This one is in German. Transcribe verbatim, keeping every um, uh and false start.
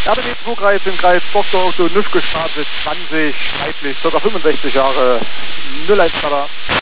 Ja, der Zugreis im Kreis Boxauto, Nüschke Straße zwanzig, weiblich, ca. fünfundsechzig Jahre, null eins Radar.